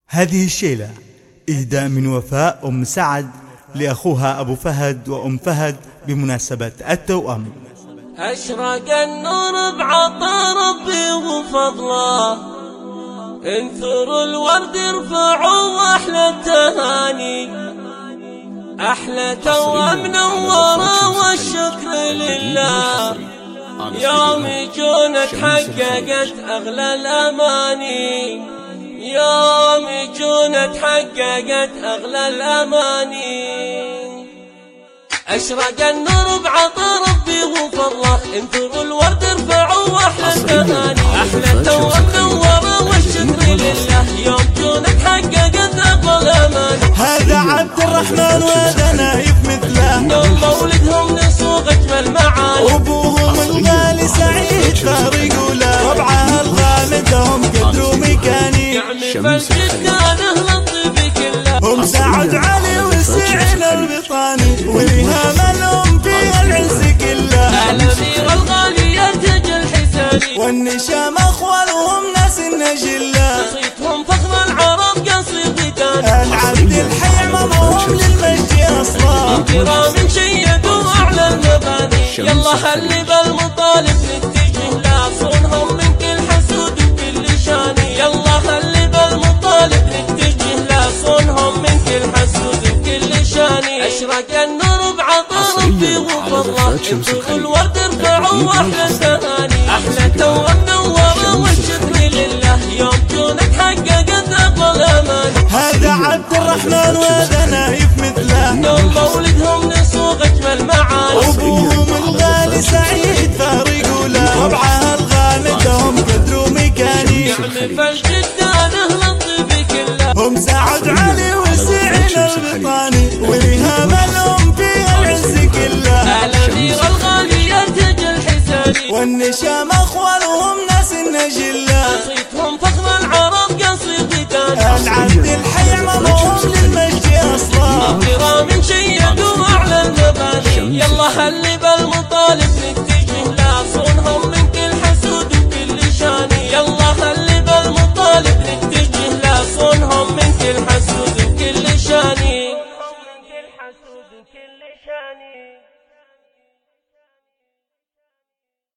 هذه الشيلة إهداء من وفاء أم سعد لأخوها أبو فهد وأم فهد بمناسبة التوأم. أشرق النور بعطاء ربي وفضله، انثروا الورد ارفعوا أحلى التهاني، أحلى توأم منورة والشكر لله. يوم يجون تحققت أغلى الأماني، يوم يجون تحققت أغلى الأماني. أشرق النور بعطاء ربي وفضله، انثروا الورد ارفعوا أحلى التهاني، أحلى توأم منورة والشكر لله. يوم يجون تحققت أغلى الأماني. هذا عبد الرحمن وهذا نايف مثله، يوم مولدهم نسوق أجمل معاني، وأبوهم الغالي سعيد فارق له، ربعها الغامد هم قدروا مكاني، يعمل فالجدان أهل الطيب كله. هم سعد علي وسعين البطاني، ولها ملهم فيها العز كله. الأميرة الغالية تاج الحساني، والنشام أخوالهم ناس النجلة، صيتهم فخر العرب قصيد داني. العبد الحي عمرهم للمجد أصلا، كرام شيدوا أعلى المباني. يلا خلي بالمطالب نتجه لا، صونهم من كل حسود وكل شاني. يلا خلي بالمطالب نتجه لا، صونهم من كل حسود وكل شاني. أشرق النور بعطاء ربي وفضله، انثروا الورد ارفعوا أحلى التهاني، أحلى توأم منورة والشكر لله. يوم جون تحققت أغلى الأماني. هذا عبد الرحمن وهذا نايف مثله، يوم مولدهم نسوق أجمل معاني، وأبوهم الغالي سعيد فارق له، ربعها الغامد هم قدروا مكاني، يعمل فالجدان أهل الطيب كله. هم سعد علي وسعين البطاني، ولها ملهم فيها العز كله. الأميرة الغالية تاج الحساني، والنشام أخوالهم ناس النجلة، صيتهم فخر العرب قصيد داني. العبد الحي عمرهم للمجد أصلا، كرام شيء